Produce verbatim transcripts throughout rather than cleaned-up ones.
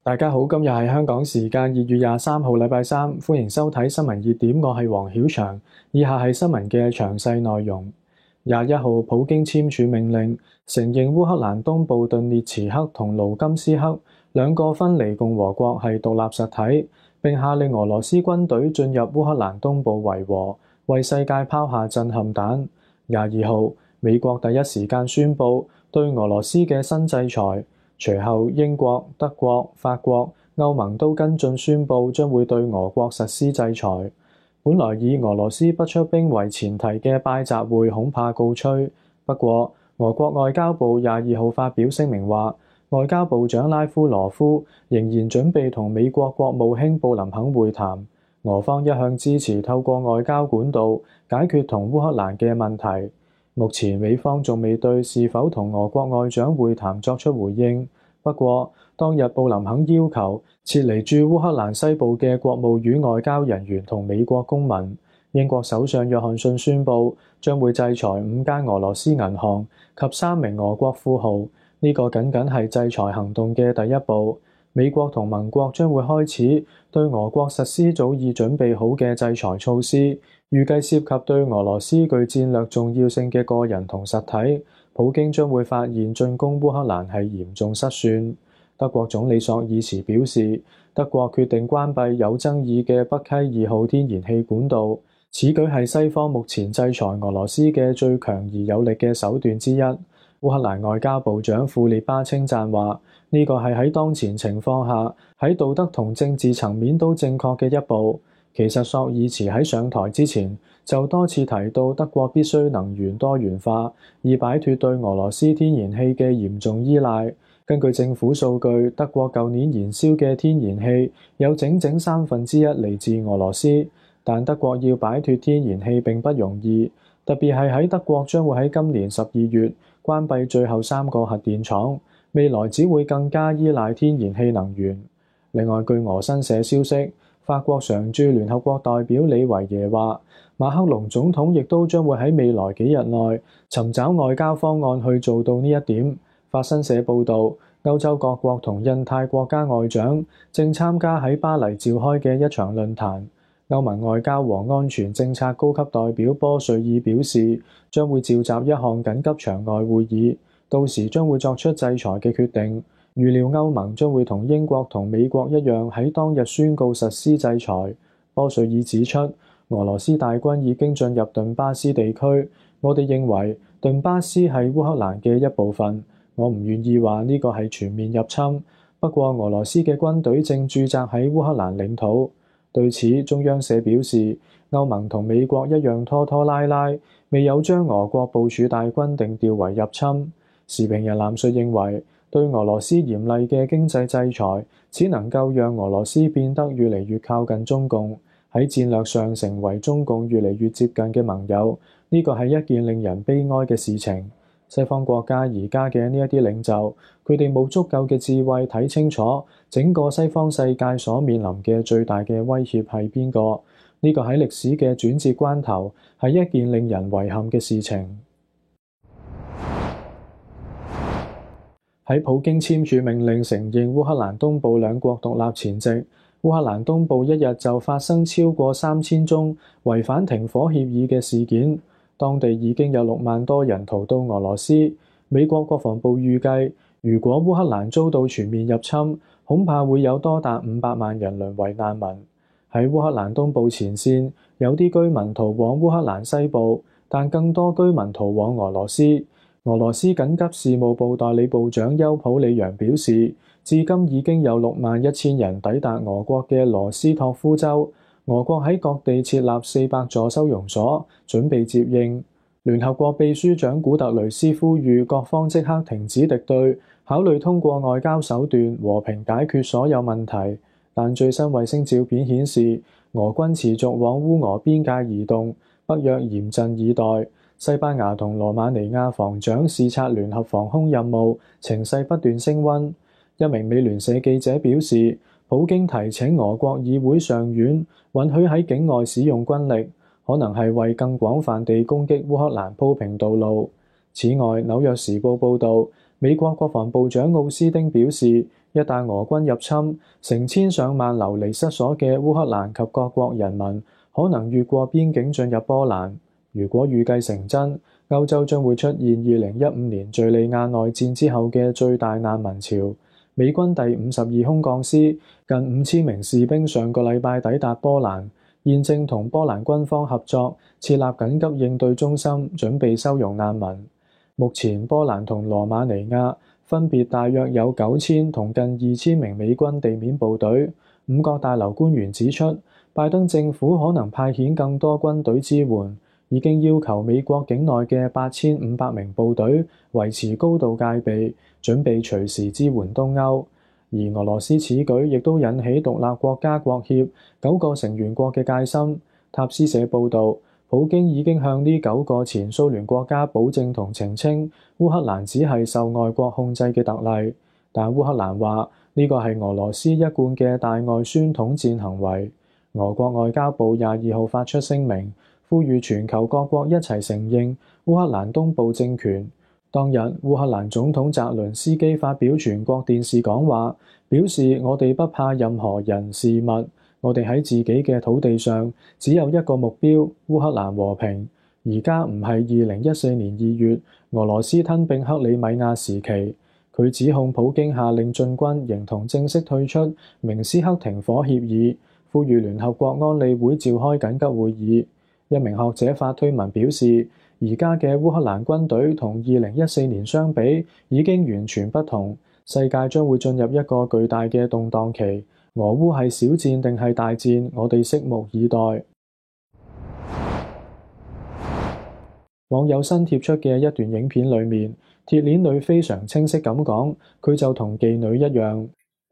大家好，今日係香港時間二月廿三號，禮拜三，歡迎收睇新聞熱點，我係黃曉翔。以下係新聞嘅詳細內容。廿一號，普京簽署命令，承認烏克蘭東部頓涅茨克同盧甘斯克兩個分離共和國係獨立實體，並下令俄羅斯軍隊進入烏克蘭東部維和，為世界拋下震撼彈。廿二號，美國第一時間宣布對俄羅斯嘅新制裁。隨後，英國、德國、法國、歐盟都跟進宣布將會對俄國實施制裁。本來以俄羅斯不出兵為前提嘅拜習會恐怕告吹。不過，俄國外交部廿二號發表聲明話，外交部長拉夫羅夫仍然準備同美國國務卿布林肯會談。俄方一向支持透過外交管道解決同烏克蘭嘅問題。目前美方仲未對是否同俄國外長會談作出回應。不過，當日布林肯要求撤離駐烏克蘭西部嘅國務院外交人員同美國公民。英國首相約翰遜宣布將會制裁五間俄羅斯銀行及三名俄國富豪。呢個僅僅係制裁行動嘅第一步。美國同盟國將會開始對俄國實施早已準備好嘅制裁措施，預計涉及對俄羅斯具戰略重要性嘅個人同實體。普京將會發現進攻烏克蘭係嚴重失算。德國總理朔爾茨表示，德國決定關閉有爭議嘅北溪二號天然氣管道，此舉係西方目前制裁俄羅斯嘅最強而有力嘅手段之一。烏克蘭外交部長庫列巴稱讚話，呢個係喺當前情況下喺道德同政治層面都正確嘅一步。其實朔爾茨喺上台之前就多次提到德國必須能源多元化，以擺脫對俄羅斯天然氣嘅嚴重依賴。根據政府數據，德國舊年燃燒嘅天然氣有整整三分之一嚟自俄羅斯，但德國要擺脫天然氣並不容易，特別係喺德國將會喺今年十二月關閉最後三個核電廠，未來只會更加依賴天然氣能源。另外，據俄新社消息，法國常駐聯合國代表李維耶話，馬克龍總統亦都將會喺未來幾日內尋找外交方案去做到呢一點。法新社報導，歐洲各國同印太國家外長正參加喺巴黎召開嘅一場論壇。歐盟外交和安全政策高級代表波瑞爾表示，將會召集一項緊急場外會議，到時將會作出制裁嘅決定。預料歐盟將會同英國同美國一樣喺當日宣告實施制裁。波瑞爾指出，俄羅斯大軍已經進入頓巴斯地區，我哋認為頓巴斯係烏克蘭嘅一部分。我唔願意話呢個係全面入侵，不過俄羅斯嘅軍隊正駐紮喺烏克蘭領土。對此，中央社表示，歐盟同美國一樣拖拖拉拉，未有將俄國部署大軍定調為入侵。時評人藍述認為，對俄羅斯嚴厲嘅經濟制裁，只能夠讓俄羅斯變得越嚟越靠近中共，喺戰略上成為中共越嚟越接近嘅盟友。呢個係一件令人悲哀嘅事情。西方國家而家嘅呢一啲領袖，佢哋冇足夠嘅智慧睇清楚整個西方世界所面臨嘅最大嘅威脅係邊個？呢個喺歷史嘅轉折關頭係一件令人遺憾嘅事情。喺普京簽署命令承認烏克蘭東部兩國獨立前夕，烏克蘭東部一日就發生超過三千宗違反停火協議嘅事件。當地已經有六萬多人逃到俄羅斯。美國國防部預計，如果烏克蘭遭到全面入侵，恐怕會有多達五百萬人淪為難民。喺烏克蘭東部前線，有啲居民逃往烏克蘭西部，但更多居民逃往俄羅斯。俄羅斯緊急事務部代理部長丘普里揚表示，至今已經有六萬一千人抵達俄國嘅羅斯托夫州。俄國喺各地設立四百座收容所，準備接應。聯合國秘書長古特雷斯呼籲各方即刻停止敵對，考慮通過外交手段和平解決所有問題。但最新衛星照片顯示，俄軍持續往烏俄邊界移動，北約嚴陣以待。西班牙同羅馬尼亞防長視察聯合防空任務，情勢不斷升溫。一名美聯社記者表示，普京提請俄國議會上院允許喺境外使用軍力，可能係為更廣泛地攻擊烏克蘭鋪平道路。此外，紐約時報報導， 美國國防部長奧斯丁表示，一旦俄軍入侵，成千上萬流離失所嘅烏克蘭及各國人民可能越過邊境進入波蘭。如果預計成真，歐洲將會出現二零一五年敘利亞內戰之後嘅最大難民潮。美軍第五十二空降師近五千名士兵上個禮拜抵達波蘭，現正同波蘭軍方合作設立緊急應對中心，準備收容難民。目前波蘭同羅馬尼亞分別大約有九千同近二千名美軍地面部隊。五角大樓官員指出，拜登政府可能派遣更多軍隊支援，已經要求美國境內嘅八千五百名部隊維持高度戒備，準備隨時支援東歐。而俄羅斯此舉亦都引起獨立國家國協九個成員國嘅戒心。塔斯社報導，普京已經向呢九個前蘇聯國家保證同澄清，烏克蘭只係受外國控制嘅特例。但烏克蘭話呢個係俄羅斯一貫嘅大外宣統戰行為。俄國外交部廿二號發出聲明，呼籲全球各國一齊承認烏克蘭東部政權。當日，烏克蘭總統澤倫斯基發表全國電視講話，表示我哋不怕任何人事物，我哋喺自己嘅土地上只有一個目標，烏克蘭和平。而家唔係二零一四年二月俄羅斯吞併克里米亞時期。佢指控普京下令進軍，形同正式退出明斯克停火協議，呼籲聯合國安理會召開緊急會議。一名學者發推文表示，而家嘅烏克蘭軍隊同二零一四年相比已經完全不同，世界將會進入一個巨大嘅動盪期。俄烏係小戰定係大戰，我哋拭目以待。網友新貼出嘅一段影片裏面，鐵鏈女非常清晰咁講，佢就同妓女一樣。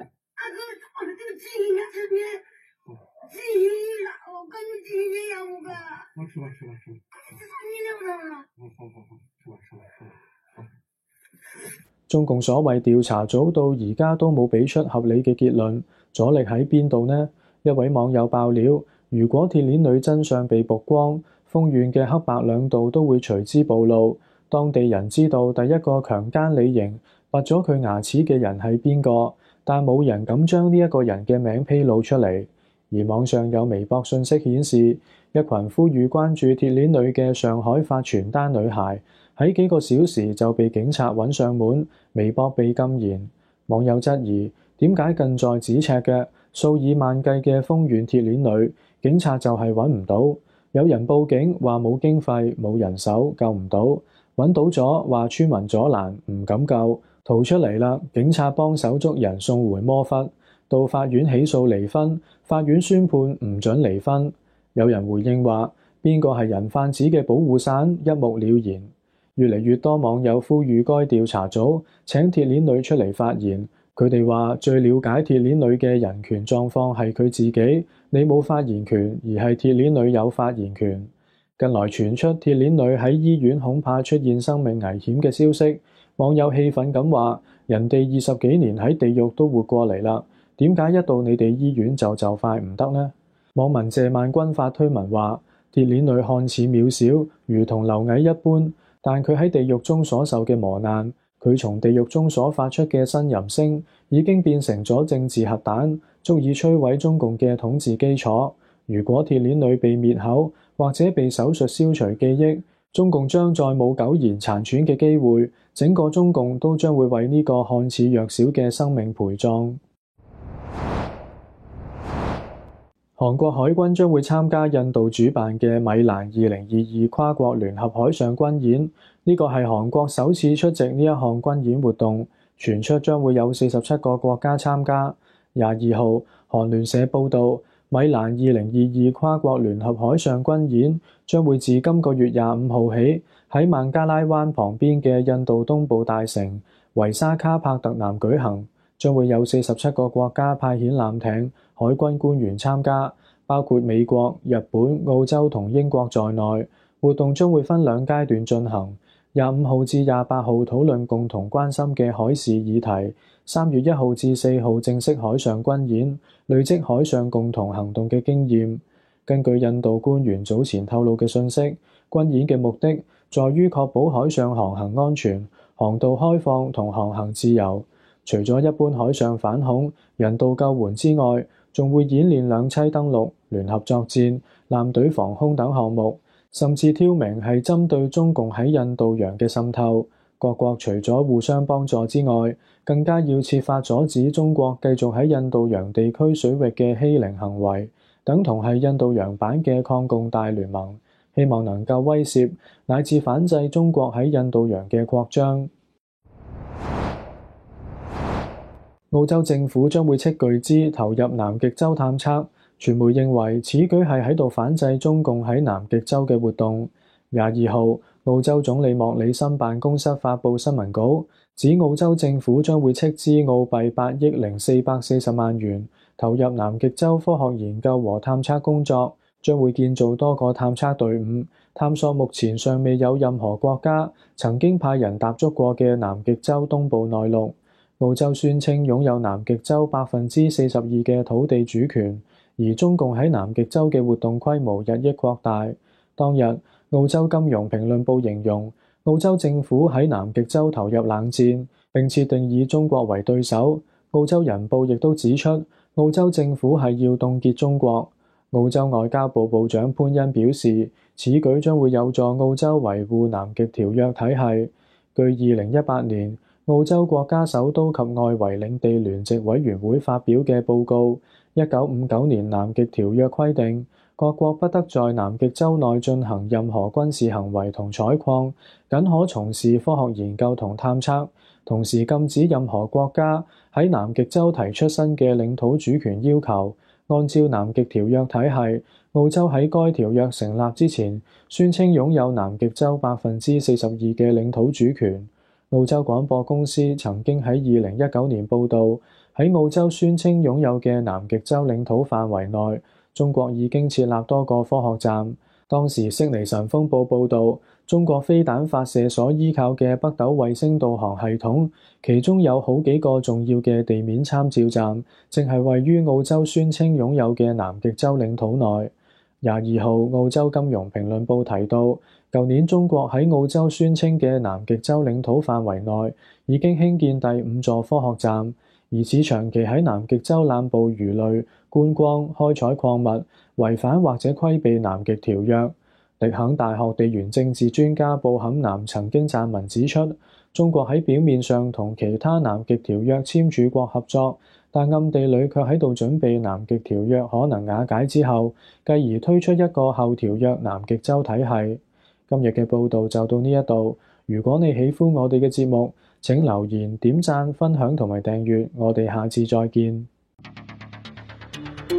中共所謂調查組到而家都冇俾出合理嘅結論，阻力喺邊度呢？一位網友爆料，如果鐵鏈女真相被曝光，豐縣嘅黑白兩道都會隨之暴露，當地人知道第一個強姦李瑩拔咗佢牙齒嘅人係邊個，但冇人敢將呢一個人嘅名披露出嚟。而網上有微博信息顯示，一群呼籲關注鐵鏈女嘅上海發傳單女孩喺幾個小時就被警察揾上門，微博被禁言。網友質疑，點解近在咫尺嘅數以萬計嘅豐縣鐵鏈女，警察就係揾唔到？有人報警話冇經費、冇人手救唔到，揾到咗話村民阻攔唔敢救，逃出嚟啦，警察幫手捉人送回摩忽，到法院起訴離婚，法院宣判唔准離婚。有人回應話，邊個係人販子嘅保護傘，一目了然。越嚟越多網友呼籲該調查組請鐵鏈女出嚟發言。佢哋話最了解鐵鏈女嘅人權狀況係佢自己，你冇發言權，而係鐵鏈女有發言權。近來傳出鐵鏈女喺醫院恐怕出現生命危險嘅消息，網友氣憤咁話：人哋二十幾年喺地獄都活過嚟啦，點解一到你哋醫院就就快唔得呢？網民謝萬軍發推文話：鐵鏈女看似渺小，如同螻蟻一般，但佢喺地獄中所受嘅磨難，佢從地獄中所發出嘅呻吟聲，已經變成咗政治核彈，足以摧毀中共嘅統治基礎。如果鐵鏈女被滅口，或者被手術消除記憶，中共將再冇苟延殘喘嘅機會，整個中共都將會為呢個看似弱小嘅生命陪葬。韓國海軍將會參加印度主辦嘅米蘭二零二二跨國聯合海上軍演，呢個係韓國首次出席呢一項軍演活動，傳出將會有四十七個國家參加。廿二號，韓聯社報導，米蘭二零二二跨國聯合海上軍演將會自今個月廿五號起喺孟加拉灣旁邊嘅印度東部大城維沙卡帕特南舉行，將會有四十七個國家派遣艦艇、海軍官員參加，包括美國、日本、澳洲同英國在內。活動將會分兩階段進行，廿五號至廿八號討論共同關心嘅海事議題，三月一號至四號正式海上軍演，累積海上共同行動嘅經驗。根據印度官員早前透露嘅信息，軍演嘅目的在於確保海上航行安全， 航道開放同航行自由。除咗一般海上反恐、人道救援之外，仲會演練兩棲登陸、聯合作戰、艦隊防空等項目，甚至挑明係針對中共喺印度洋嘅滲透。各國除咗互相幫助之外，更加要設法阻止中國繼續喺印度洋地區水域嘅欺凌行為，等同係印度洋版嘅抗共大聯盟，希望能夠威懾乃至反制中國喺印度洋嘅擴張。澳洲政府將會斥巨資投入南極洲探測，傳媒認為此舉係喺度反制中共喺南極洲嘅活動。廿二號，澳洲總理莫里森辦公室發布新聞稿，指澳洲政府將會斥資澳幣八億零四百四十萬元投入南極洲科學研究和探測工作，將會建造多個探測隊伍，探索目前尚未有任何國家曾經派人踏足過嘅南極洲東部內陸。澳洲宣稱擁有南極洲百分之四十二嘅土地主權，而中共喺南極洲嘅活動規模日益擴大。當日，澳洲金融評論報形容澳洲政府喺南極洲投入冷戰，並設定以中國為對手。澳洲人報亦都指出，澳洲政府係要凍結中國。澳洲外交部部長潘恩表示，此舉將會有助澳洲維護南極條約體系。據二零一八年澳洲國家首都及外圍領地聯席委員會發表嘅報告，一九五九年南極條約規定，各國不得在南極洲內進行任何軍事行為同採礦，僅可從事科學研究同探測，同時禁止任何國家喺南極洲提出新嘅領土主權要求。按照南極條約體系，澳洲喺該條約成立之前，宣稱擁有南極洲百分之四十二嘅領土主權。澳洲廣播公司曾經喺二零一九年報導，喺澳洲宣稱擁有嘅南極洲領土範圍內，中國已經設立多個科學站。當時悉尼晨鋒報報導，中國飛彈發射所依靠嘅北斗衛星導航系統，其中有好幾個重要嘅地面參照站，正係位於澳洲宣稱擁有嘅南極洲領土內。廿二號，澳洲金融評論報提到，舊年中國喺澳洲宣稱嘅南極洲領土範圍內已經興建第五座科學站，而此長期喺南極洲濫捕魚類、觀光、開採礦物，違反或者規避南極條約。迪肯大學地緣政治專家布肯南曾經撰文指出，中國喺表面上同其他南極條約簽署國合作，但暗地裏卻喺度準備南極條約可能瓦解之後，繼而推出一個後條約南極洲體系。今日嘅報導就到呢一度。如果你喜歡我哋嘅節目，請留言、點讚、分享同埋訂閱。我哋下次再見。